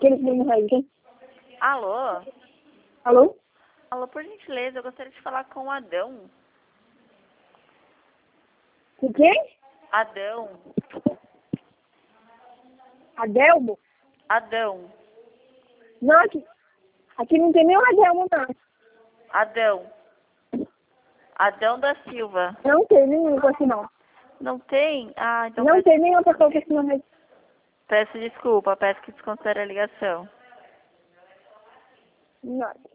Aquele que não vai, quem? Alô? Alô? Alô, por gentileza, eu gostaria de falar com o Adão. O quê? Adão. Adelmo? Adão. Não, aqui não tem nenhum Adelmo, não. Adão. Adão da Silva. Não tem nenhum com esse nome. Não tem? Ah, então Não tem nenhuma pessoa com esse nome. peço desculpa, peço que desconsidere a ligação. Não.